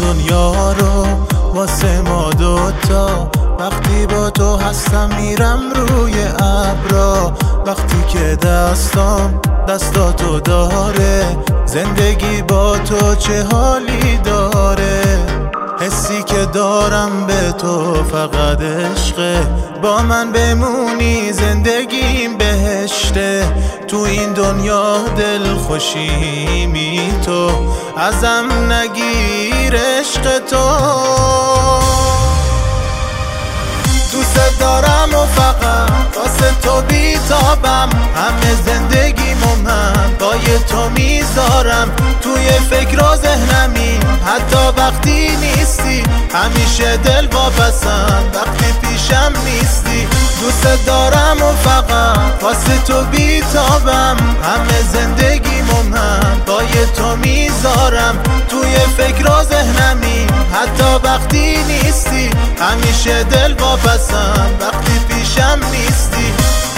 دنیا رو واسه ما دوتا، وقتی با تو هستم میرم روی ابرا، وقتی که دستاتو داره، زندگی با تو چه حالی داره. حسی که دارم به تو فقط عشقه، با من بمونی زندگیم بهشته. تو این دنیا دل خوشیمی تو، ازم نگیر عشق تو. دوست دارم و فقط واسه تو بیتابم، همه زندگیمو من پای تو میذارم. توی فکر و ذهنمی حتی وقتی نیستی، همیشه دل واپسم وقتی پیشم نیستی. دوست دارم و فقط واسه تو بیتابم، همه زندگیمو من پای تو میذارم. توی فکر و ذهنمی حتی وقتی نیستی، همیشه دل واپسم وقتی پیشم نیستی.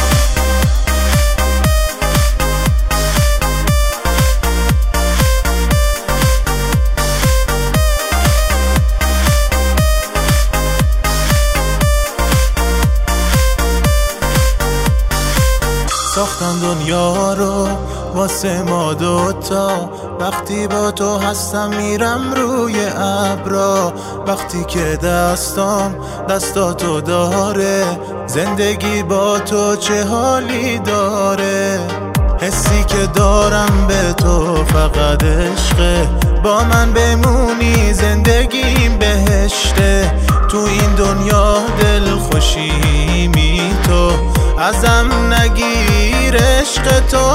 ساختم دنیا رو واسه ما دوتا، وقتی با تو هستم میرم روی ابرا، وقتی که دستاتو داره، زندگی با تو چه حالی داره. حسی که دارم به تو فقط عشقه، با من بمونی زندگیم بهشته. تو این دنیا دل خوشیمی تو، ازم نگیر عشق تو.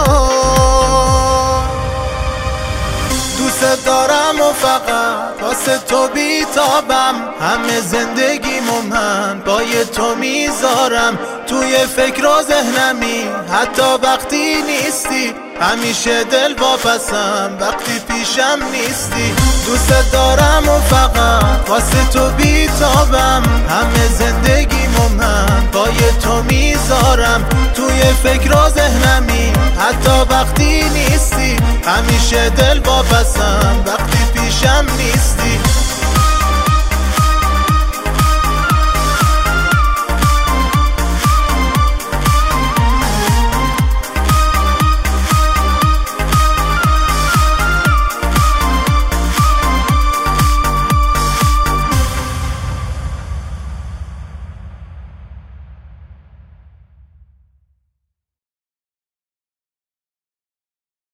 دوست دارم و فقط واسه تو بیتابم، همه زندگیمو من پای تو میذارم. توی فکر و ذهنمی حتی وقتی نیستی، همیشه دل واپسم وقتی پیشم نیستی. دوست دارم و فقط واسه تو بیتابم، همه زندگیمو من پای تو میذارم. توی فکر و ذهنمی حتی وقتی نیستی، همیشه دل واپسم وقتی پیشم نیستی.